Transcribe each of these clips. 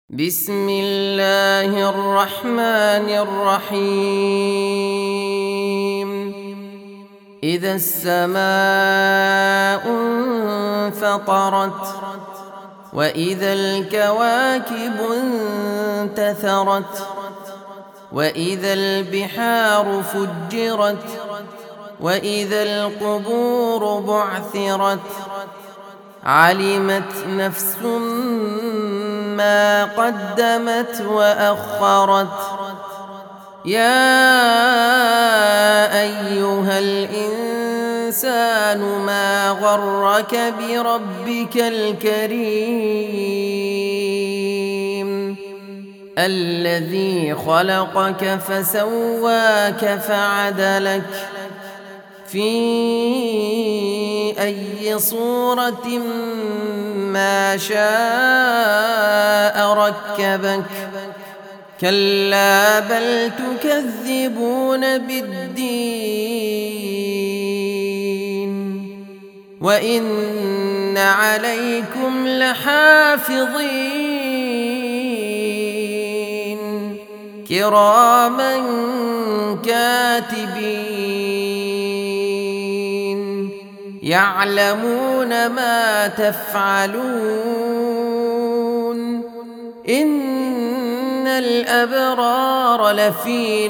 بسم الله الرحمن الرحيم. إذا السماء انفطرت وإذا الكواكب انتثرت وإذا البحار فجرت وإذا القبور بعثرت علمت نفس ما قدمت وأخرت. يا أيها الإنسان ما غرك بربك الكريم الذي خلقك فسواك فعدلك في أي صورة ما شاء ركبك. كلا بل تكذبون بالدين وإن عليكم لحافظين كراما كاتبين يعلمون ما تفعلون. إن الأبرار لفي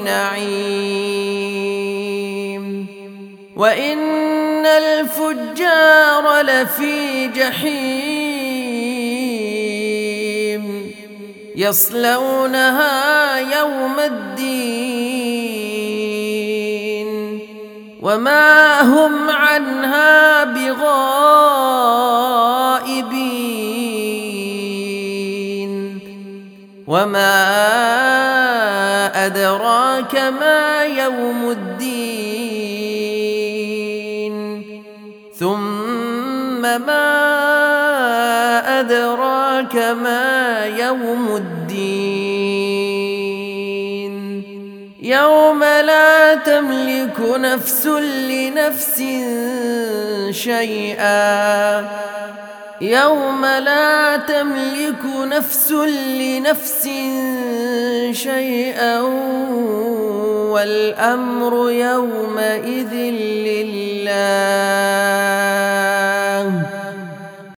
نعيم وإن الفجار لفي جحيم يصلونها يوم الدين وما هم عنها بغائبين. وما أدراك ما يوم الدين ثم ما أدراك ما يوم الدين يوم لا تملك نفس لنفس شيئا يوم لا تملك نفس لنفس شيئا والأمر يومئذ لله.